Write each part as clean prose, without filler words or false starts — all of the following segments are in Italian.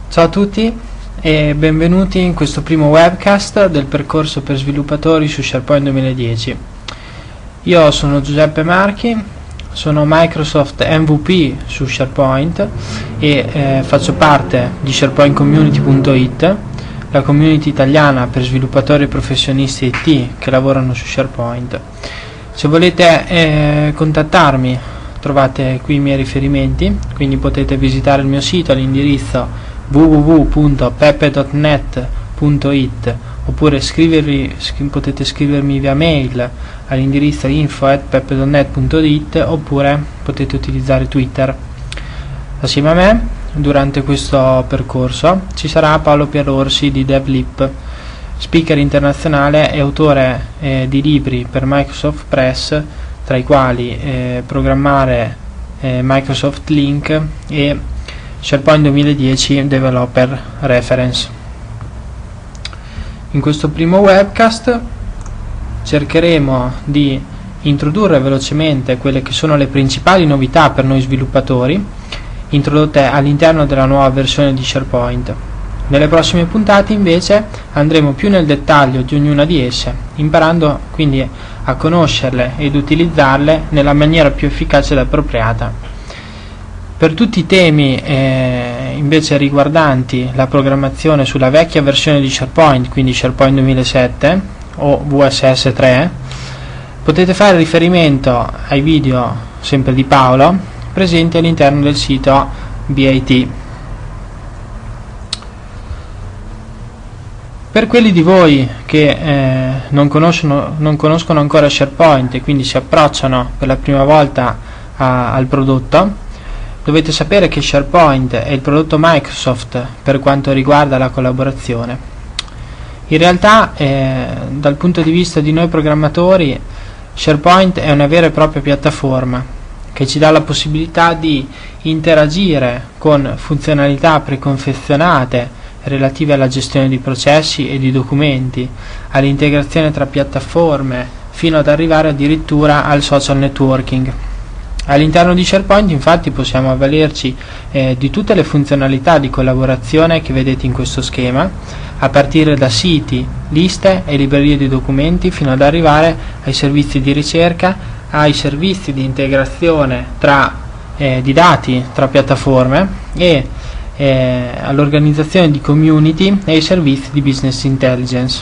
Ciao a tutti e benvenuti in questo primo webcast del percorso per sviluppatori su SharePoint 2010. Io sono Giuseppe Marchi, sono Microsoft MVP su SharePoint e faccio parte di SharePointCommunity.it, la community italiana per sviluppatori e professionisti IT che lavorano su SharePoint. Se volete contattarmi trovate qui i miei riferimenti, quindi potete visitare il mio sito all'indirizzo www.peppe.net.it oppure potete scrivermi via mail all'indirizzo info@peppe.net.it oppure potete utilizzare Twitter. Assieme a me durante questo percorso ci sarà Paolo Pierorsi di DevLip, speaker internazionale e autore di libri per Microsoft Press, tra i quali Programmare Microsoft Link e SharePoint 2010 Developer Reference. In questo primo webcast cercheremo di introdurre velocemente quelle che sono le principali novità per noi sviluppatori introdotte all'interno della nuova versione di SharePoint. Nelle prossime puntate invece andremo più nel dettaglio di ognuna di esse, imparando quindi a conoscerle ed utilizzarle nella maniera più efficace ed appropriata. Per tutti i temi invece riguardanti la programmazione sulla vecchia versione di SharePoint, quindi SharePoint 2007 o VSS 3, potete fare riferimento ai video sempre di Paolo presenti all'interno del sito BIT. Per quelli di voi che non conoscono ancora SharePoint e quindi si approcciano per la prima volta al prodotto, dovete sapere che SharePoint è il prodotto Microsoft per quanto riguarda la collaborazione. In realtà, dal punto di vista di noi programmatori, SharePoint è una vera e propria piattaforma che ci dà la possibilità di interagire con funzionalità preconfezionate relative alla gestione di processi e di documenti, all'integrazione tra piattaforme, fino ad arrivare addirittura al social networking. All'interno di SharePoint infatti possiamo avvalerci di tutte le funzionalità di collaborazione che vedete in questo schema, a partire da siti, liste e librerie di documenti fino ad arrivare ai servizi di ricerca, ai servizi di integrazione di dati tra piattaforme e all'organizzazione di community e ai servizi di business intelligence.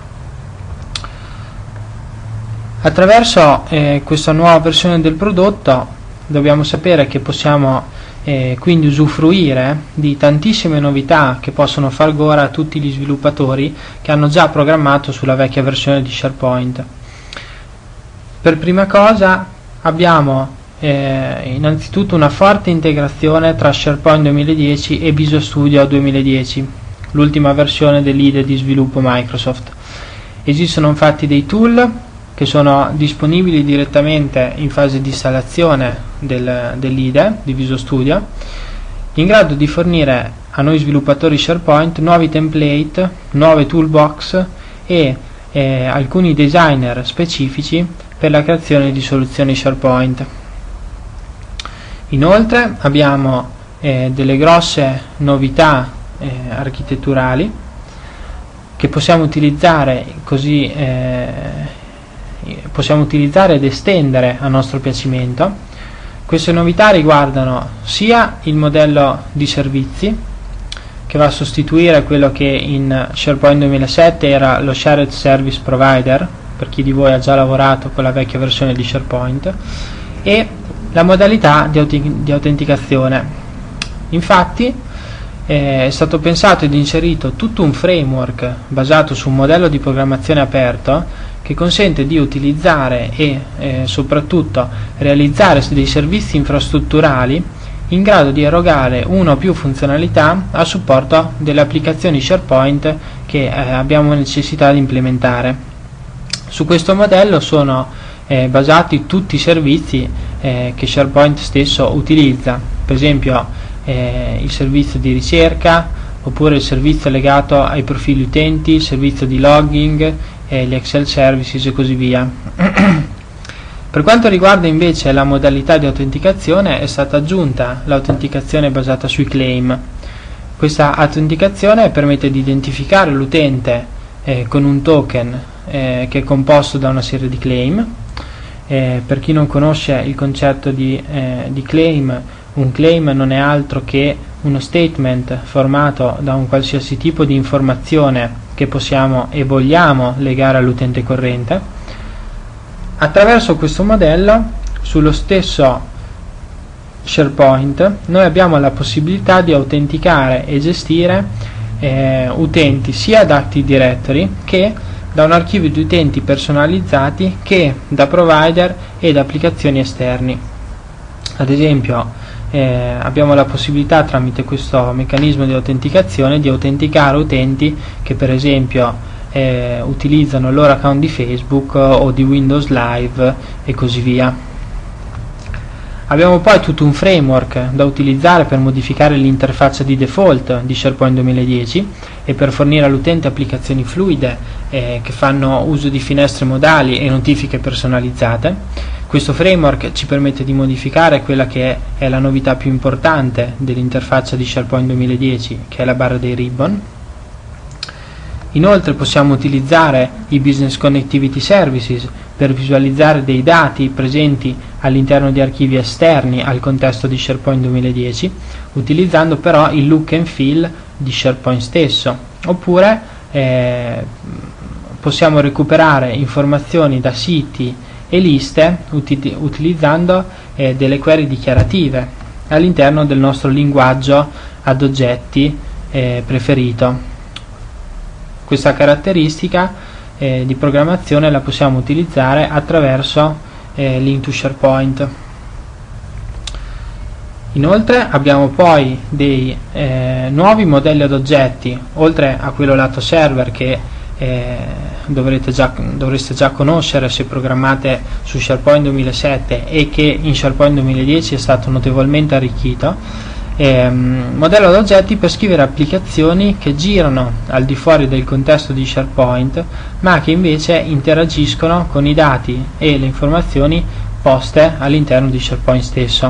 Attraverso questa nuova versione del prodotto dobbiamo sapere che possiamo quindi usufruire di tantissime novità che possono far gola a tutti gli sviluppatori che hanno già programmato sulla vecchia versione di SharePoint. Per prima cosa abbiamo innanzitutto una forte integrazione tra SharePoint 2010 e Visual Studio 2010, l'ultima versione dell'IDE di sviluppo Microsoft. Esistono infatti dei tool che sono disponibili direttamente in fase di installazione dell'IDE di Visual Studio, in grado di fornire a noi sviluppatori SharePoint nuovi template, nuove toolbox e alcuni designer specifici per la creazione di soluzioni SharePoint. Inoltre abbiamo delle grosse novità architetturali che possiamo utilizzare ed estendere a nostro piacimento. Queste novità riguardano sia il modello di servizi, che va a sostituire quello che in SharePoint 2007 era lo Shared Service Provider, per chi di voi ha già lavorato con la vecchia versione di SharePoint, e la modalità di autenticazione. Infatti è stato pensato ed inserito tutto un framework basato su un modello di programmazione aperto che consente di utilizzare e soprattutto realizzare dei servizi infrastrutturali in grado di erogare una o più funzionalità a supporto delle applicazioni SharePoint che abbiamo necessità di implementare. Su questo modello sono basati tutti i servizi che SharePoint stesso utilizza, per esempio il servizio di ricerca, oppure il servizio legato ai profili utenti, il servizio di logging, gli Excel services e così via. Per quanto riguarda invece la modalità di autenticazione, è stata aggiunta l'autenticazione basata sui claim. Questa autenticazione permette di identificare l'utente con un token che è composto da una serie di claim. Per chi non conosce il concetto di claim, un claim non è altro che uno statement formato da un qualsiasi tipo di informazione che possiamo e vogliamo legare all'utente corrente. Attraverso questo modello, sullo stesso SharePoint, noi abbiamo la possibilità di autenticare e gestire utenti sia da Active Directory che da un archivio di utenti personalizzati che da provider e da applicazioni esterni. Ad esempio, abbiamo la possibilità tramite questo meccanismo di autenticazione di autenticare utenti che per esempio utilizzano il loro account di Facebook o di Windows Live e così via. Abbiamo poi tutto un framework da utilizzare per modificare l'interfaccia di default di SharePoint 2010 e per fornire all'utente applicazioni fluide che fanno uso di finestre modali e notifiche personalizzate. Questo framework ci permette di modificare quella che è la novità più importante dell'interfaccia di SharePoint 2010, che è la barra dei ribbon. Inoltre possiamo utilizzare i Business Connectivity Services per visualizzare dei dati presenti all'interno di archivi esterni al contesto di SharePoint 2010, utilizzando però il look and feel di SharePoint stesso. Oppure possiamo recuperare informazioni da siti e liste utilizzando delle query dichiarative all'interno del nostro linguaggio ad oggetti preferito. Questa caratteristica di programmazione la possiamo utilizzare attraverso Link to SharePoint. Inoltre abbiamo poi dei nuovi modelli ad oggetti, oltre a quello lato server che dovreste già conoscere se programmate su SharePoint 2007 e che in SharePoint 2010 è stato notevolmente arricchito. Modello ad oggetti per scrivere applicazioni che girano al di fuori del contesto di SharePoint ma che invece interagiscono con i dati e le informazioni poste all'interno di SharePoint stesso.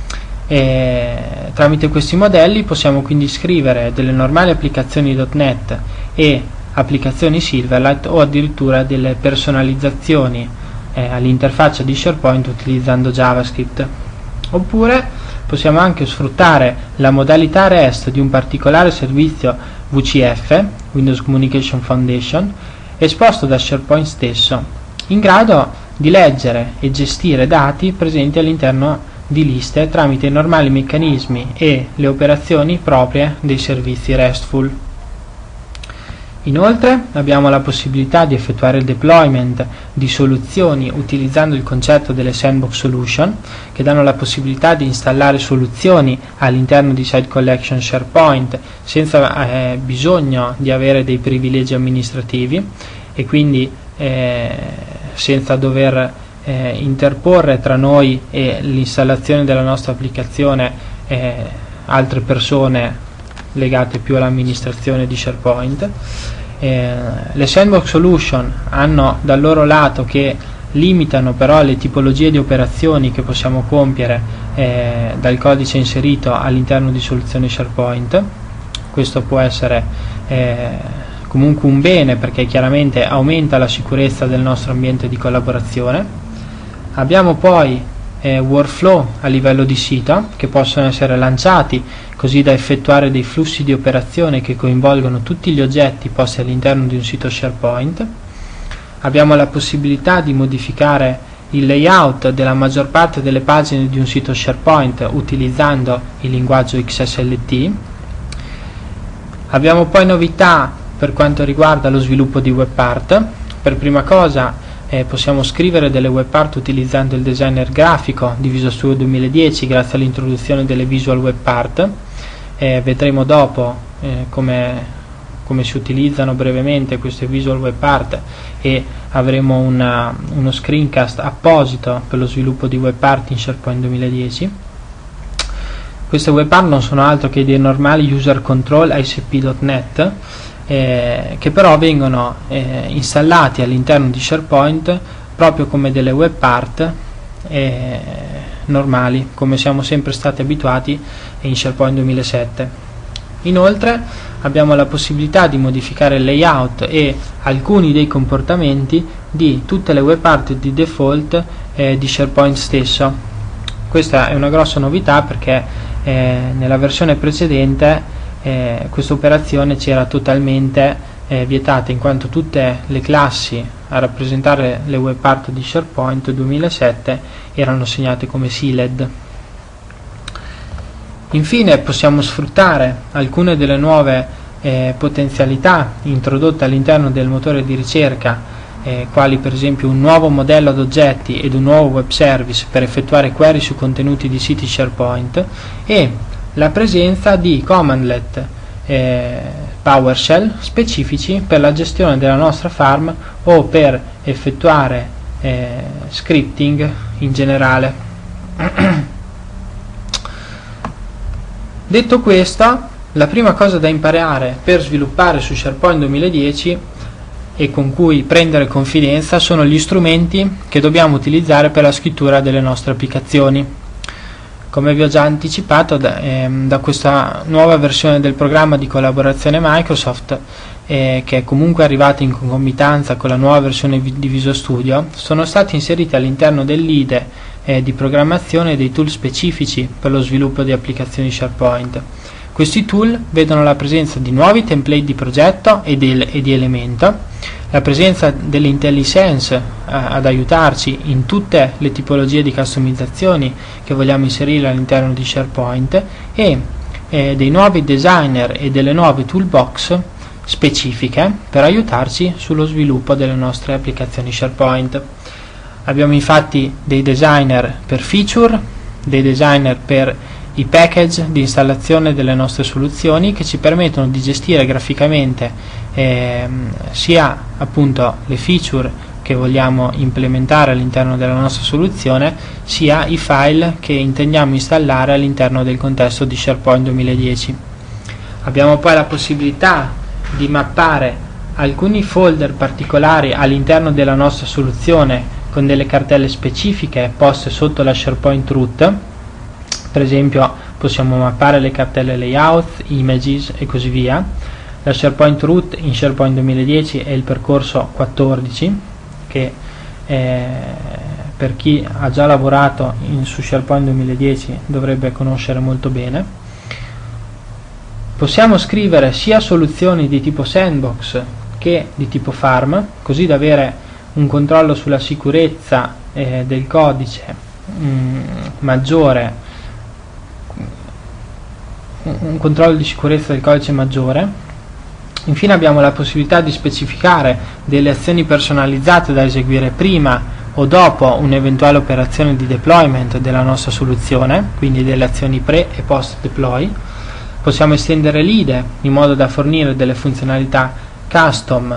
Tramite questi modelli possiamo quindi scrivere delle normali applicazioni .NET e applicazioni Silverlight o addirittura delle personalizzazioni all'interfaccia di SharePoint utilizzando JavaScript. Oppure possiamo anche sfruttare la modalità REST di un particolare servizio VCF, Windows Communication Foundation, esposto da SharePoint stesso, in grado di leggere e gestire dati presenti all'interno di liste tramite i normali meccanismi e le operazioni proprie dei servizi RESTful. Inoltre abbiamo la possibilità di effettuare il deployment di soluzioni utilizzando il concetto delle sandbox solution, che danno la possibilità di installare soluzioni all'interno di Site Collection SharePoint senza bisogno di avere dei privilegi amministrativi e quindi senza dover interporre tra noi e l'installazione della nostra applicazione altre persone legate più all'amministrazione di SharePoint. Le sandbox solution hanno dal loro lato che limitano però le tipologie di operazioni che possiamo compiere dal codice inserito all'interno di soluzioni SharePoint. Questo può essere comunque un bene perché chiaramente aumenta la sicurezza del nostro ambiente di collaborazione. Abbiamo poi workflow a livello di sito che possono essere lanciati così da effettuare dei flussi di operazione che coinvolgono tutti gli oggetti posti all'interno di un sito SharePoint. Abbiamo la possibilità di modificare il layout della maggior parte delle pagine di un sito SharePoint utilizzando il linguaggio XSLT. Abbiamo poi novità per quanto riguarda lo sviluppo di web part. Per prima cosa possiamo scrivere delle web part utilizzando il designer grafico di Visual Studio 2010 grazie all'introduzione delle visual web part. Vedremo dopo come si utilizzano brevemente queste visual web part e avremo uno screencast apposito per lo sviluppo di web part in SharePoint 2010. Queste web part non sono altro che dei normali user control ASP.NET che però vengono installati all'interno di SharePoint proprio come delle web part normali, come siamo sempre stati abituati in SharePoint 2007. Inoltre abbiamo la possibilità di modificare il layout e alcuni dei comportamenti di tutte le web art di default di SharePoint stesso. Questa è una grossa novità perché nella versione precedente questa operazione c'era totalmente vietata, in quanto tutte le classi a rappresentare le web art di SharePoint 2007 erano segnate come sealed. Infine possiamo sfruttare alcune delle nuove potenzialità introdotte all'interno del motore di ricerca, quali per esempio un nuovo modello ad oggetti ed un nuovo web service per effettuare query su contenuti di siti SharePoint, e la presenza di commandlet PowerShell specifici per la gestione della nostra farm o per effettuare scripting in generale. Detto questo, la prima cosa da imparare per sviluppare su SharePoint 2010 e con cui prendere confidenza sono gli strumenti che dobbiamo utilizzare per la scrittura delle nostre applicazioni. Come vi ho già anticipato, da questa nuova versione del programma di collaborazione Microsoft, che è comunque arrivata in concomitanza con la nuova versione di Visual Studio, sono stati inseriti all'interno dell'IDE di programmazione dei tool specifici per lo sviluppo di applicazioni SharePoint. Questi tool vedono la presenza di nuovi template di progetto e di elemento, la presenza dell'IntelliSense ad aiutarci in tutte le tipologie di customizzazioni che vogliamo inserire all'interno di SharePoint, e dei nuovi designer e delle nuove toolbox specifiche per aiutarci sullo sviluppo delle nostre applicazioni SharePoint. Abbiamo infatti dei designer per feature, dei designer per i package di installazione delle nostre soluzioni, che ci permettono di gestire graficamente sia appunto le feature che vogliamo implementare all'interno della nostra soluzione, sia i file che intendiamo installare all'interno del contesto di SharePoint 2010. Abbiamo poi la possibilità di mappare alcuni folder particolari all'interno della nostra soluzione con delle cartelle specifiche poste sotto la SharePoint root. Per esempio possiamo mappare le cartelle layout, images e così via. La SharePoint root in SharePoint 2010 è il percorso 14, che per chi ha già lavorato su SharePoint 2010 dovrebbe conoscere molto bene. Possiamo scrivere sia soluzioni di tipo sandbox che di tipo farm, così da avere un controllo sulla sicurezza del codice maggiore, un controllo di sicurezza del codice maggiore. Infine abbiamo la possibilità di specificare delle azioni personalizzate da eseguire prima o dopo un'eventuale operazione di deployment della nostra soluzione, quindi delle azioni pre e post deploy. Possiamo estendere l'IDE in modo da fornire delle funzionalità custom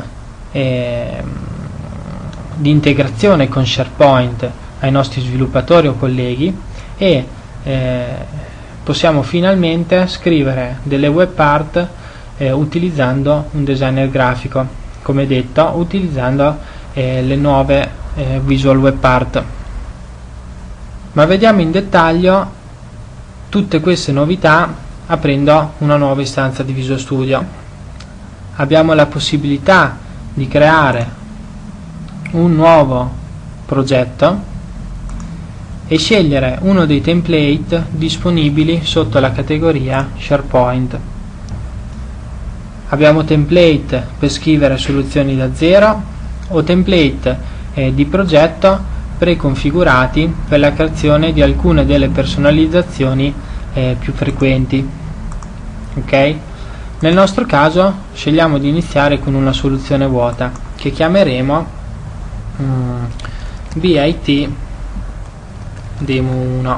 di integrazione con SharePoint ai nostri sviluppatori o colleghi, e possiamo finalmente scrivere delle web art utilizzando un designer grafico, come detto, utilizzando le nuove Visual Web Art. Ma vediamo in dettaglio tutte queste novità aprendo una nuova istanza di Visual Studio. Abbiamo la possibilità di creare un nuovo progetto e scegliere uno dei template disponibili sotto la categoria SharePoint. Abbiamo template per scrivere soluzioni da zero o template di progetto preconfigurati per la creazione di alcune delle personalizzazioni più frequenti. Ok? Nel nostro caso scegliamo di iniziare con una soluzione vuota che chiameremo BIT Demo 1.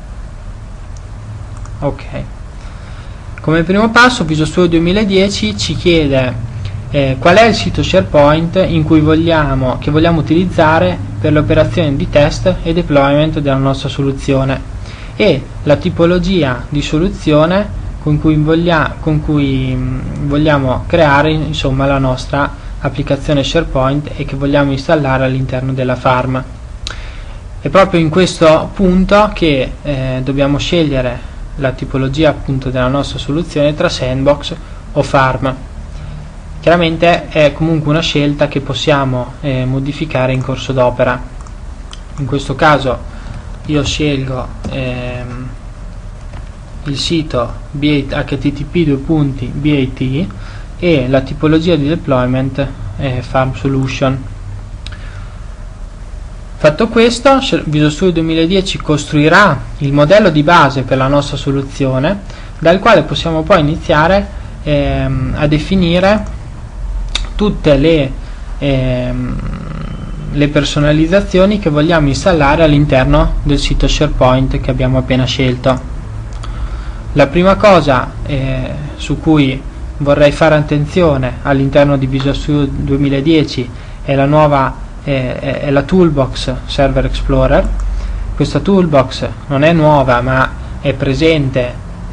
Ok. Come primo passo Visual Studio 2010 ci chiede qual è il sito SharePoint che vogliamo utilizzare per le operazioni di test e deployment della nostra soluzione, e la tipologia di soluzione con cui vogliamo creare insomma la nostra applicazione SharePoint e che vogliamo installare all'interno della farm. È proprio in questo punto che dobbiamo scegliere la tipologia appunto della nostra soluzione tra sandbox o farm. Chiaramente è comunque una scelta che possiamo modificare in corso d'opera. In questo caso io scelgo il sito http://bat e la tipologia di deployment è Farm Solution. Fatto questo, Visual Studio 2010 costruirà il modello di base per la nostra soluzione, dal quale possiamo poi iniziare a definire tutte le personalizzazioni che vogliamo installare all'interno del sito SharePoint che abbiamo appena scelto. La prima cosa su cui vorrei fare attenzione all'interno di Visual Studio 2010 è la toolbox Server Explorer. Questa toolbox non è nuova, ma è presente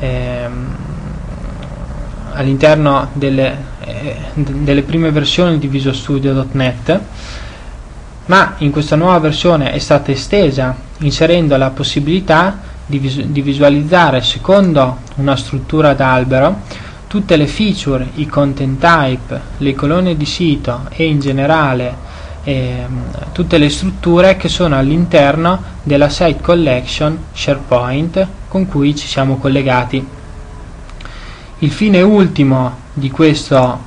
all'interno delle prime versioni di Visual Studio.NET, ma in questa nuova versione è stata estesa inserendo la possibilità di visualizzare secondo una struttura d'albero tutte le feature, i content type, le colonne di sito e in generale tutte le strutture che sono all'interno della site collection SharePoint con cui ci siamo collegati. Il fine ultimo di questa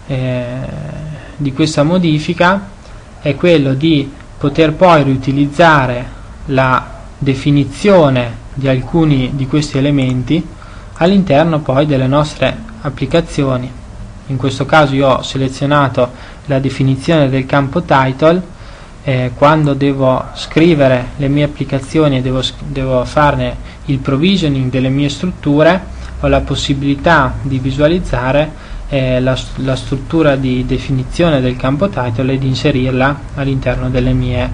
modifica è quello di poter poi riutilizzare la definizione di alcuni di questi elementi all'interno poi delle nostre applicazioni. In questo caso io ho selezionato la definizione del campo title. Quando devo scrivere le mie applicazioni e devo farne il provisioning delle mie strutture, ho la possibilità di visualizzare la struttura di definizione del campo title e di inserirla all'interno delle mie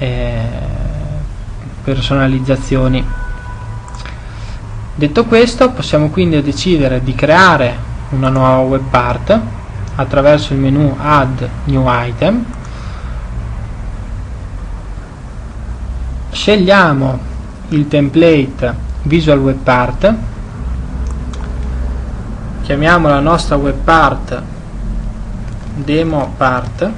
personalizzazioni. Detto questo, possiamo quindi decidere di creare una nuova web part attraverso il menu Add New Item. Scegliamo il template Visual Web Part, chiamiamo la nostra web part Demo Part.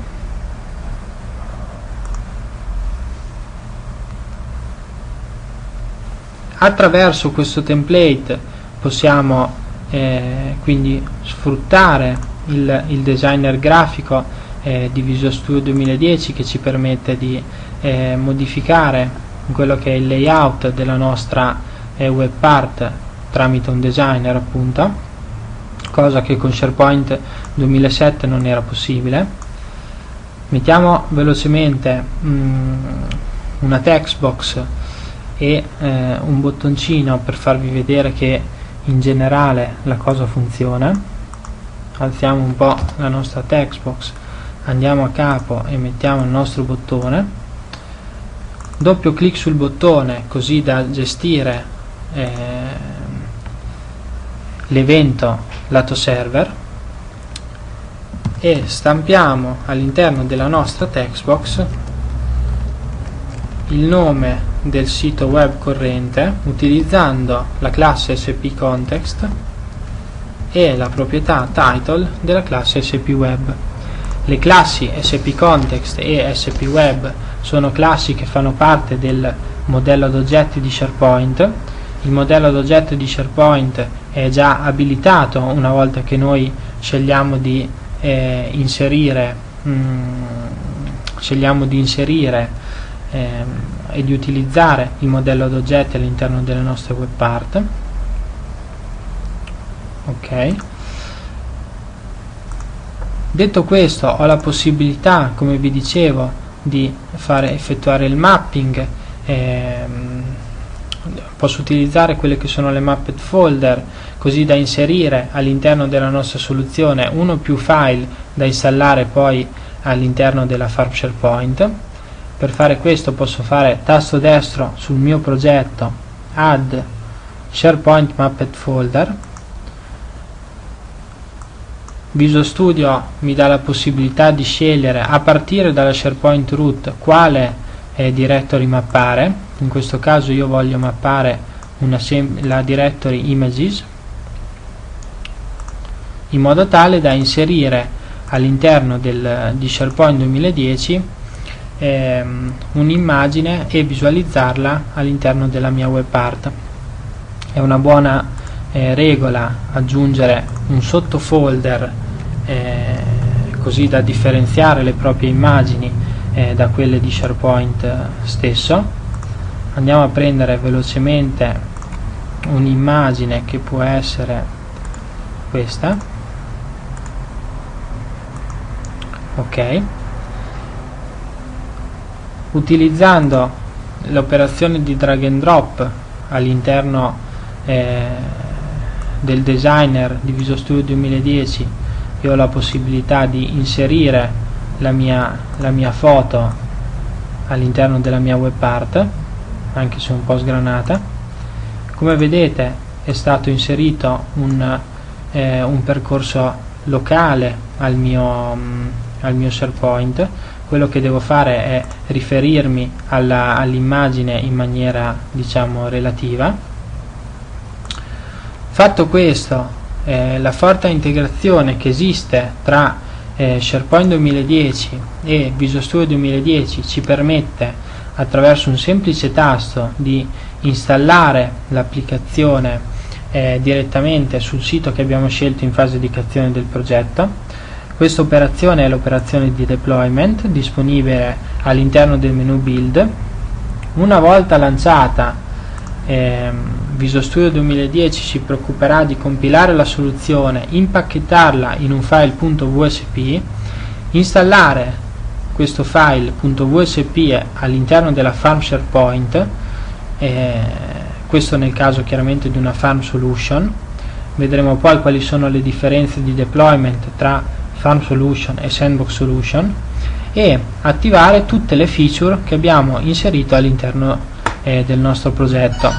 Attraverso questo template possiamo quindi sfruttare il designer grafico di Visual Studio 2010 che ci permette di modificare quello che è il layout della nostra web part tramite un designer, appunto, cosa che con SharePoint 2007 non era possibile. Mettiamo velocemente una text box e un bottoncino per farvi vedere che in generale la cosa funziona. Alziamo un po' la nostra text box, andiamo a capo e mettiamo il nostro bottone, doppio clic sul bottone così da gestire l'evento lato server e stampiamo all'interno della nostra text box il nome del sito web corrente utilizzando la classe SPContext e la proprietà title della classe SPWeb. Le classi SPContext e SPWeb sono classi che fanno parte del modello ad oggetti di SharePoint. Il modello ad oggetti di SharePoint è già abilitato una volta che noi scegliamo di inserire e di utilizzare il modello ad oggetti all'interno delle nostre web part. Ok. Detto questo, ho la possibilità, come vi dicevo, di effettuare il mapping. Posso utilizzare quelle che sono le mapped folder così da inserire all'interno della nostra soluzione uno o più file da installare poi all'interno della farm SharePoint. Per fare questo posso fare tasto destro sul mio progetto, Add SharePoint Mapped Folder. Visual Studio mi dà la possibilità di scegliere a partire dalla SharePoint root quale directory mappare. In questo caso io voglio mappare la directory images, in modo tale da inserire all'interno di SharePoint 2010 un'immagine e visualizzarla all'interno della mia web art. È una buona regola aggiungere un sottofolder così da differenziare le proprie immagini da quelle di SharePoint stesso. Andiamo a prendere velocemente un'immagine che può essere questa, ok. Utilizzando l'operazione di drag and drop all'interno del designer di Visual Studio 2010, io ho la possibilità di inserire la mia foto all'interno della mia web art, anche se un po' sgranata. Come vedete è stato inserito un percorso locale al mio SharePoint. Quello che devo fare è riferirmi all'immagine in maniera, diciamo, relativa. Fatto questo, la forte integrazione che esiste tra SharePoint 2010 e Visual Studio 2010 ci permette, attraverso un semplice tasto, di installare l'applicazione direttamente sul sito che abbiamo scelto in fase di creazione del progetto. Questa operazione è l'operazione di deployment, disponibile all'interno del menu build. Una volta lanciata, Visual Studio 2010 si preoccuperà di compilare la soluzione, impacchettarla in un file .vsp, installare questo file .vsp all'interno della farm SharePoint, questo nel caso chiaramente di una farm solution. Vedremo poi quali sono le differenze di deployment tra Farm Solution e Sandbox Solution, e attivare tutte le feature che abbiamo inserito all'interno del nostro progetto.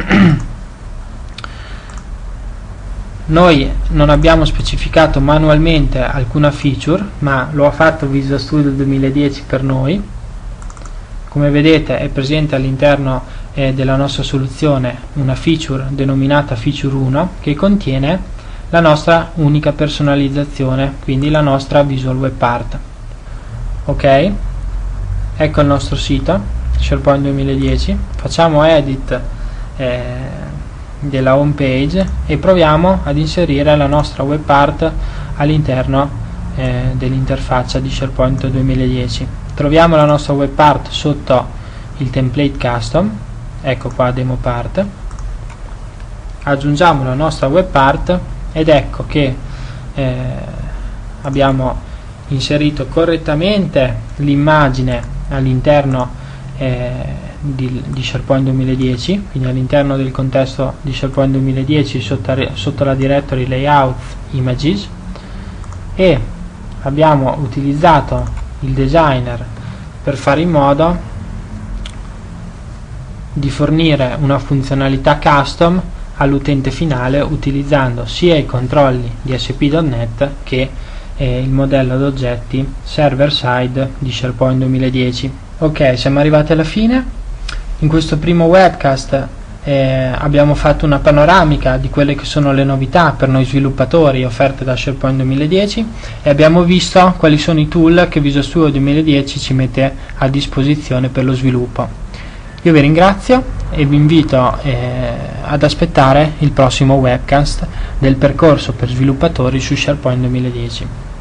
Noi non abbiamo specificato manualmente alcuna feature, ma lo ha fatto Visual Studio 2010 per noi. Come vedete è presente all'interno della nostra soluzione una feature denominata Feature 1, che contiene la nostra unica personalizzazione, quindi la nostra Visual Web Art. Ok, ecco il nostro sito SharePoint 2010. Facciamo edit della home page e proviamo ad inserire la nostra web art all'interno dell'interfaccia di SharePoint 2010. Troviamo la nostra web art sotto il template custom, ecco qua demo part. Aggiungiamo la nostra web art ed ecco che abbiamo inserito correttamente l'immagine all'interno di SharePoint 2010, quindi all'interno del contesto di SharePoint 2010 sotto la directory Layout Images, e abbiamo utilizzato il designer per fare in modo di fornire una funzionalità custom all'utente finale, utilizzando sia i controlli di ASP.NET che il modello ad oggetti server side di SharePoint 2010. Ok, siamo arrivati alla fine. In questo primo webcast abbiamo fatto una panoramica di quelle che sono le novità per noi sviluppatori offerte da SharePoint 2010 e abbiamo visto quali sono i tool che Visual Studio 2010 ci mette a disposizione per lo sviluppo. Io vi ringrazio e vi invito ad aspettare il prossimo webcast del percorso per sviluppatori su SharePoint 2010.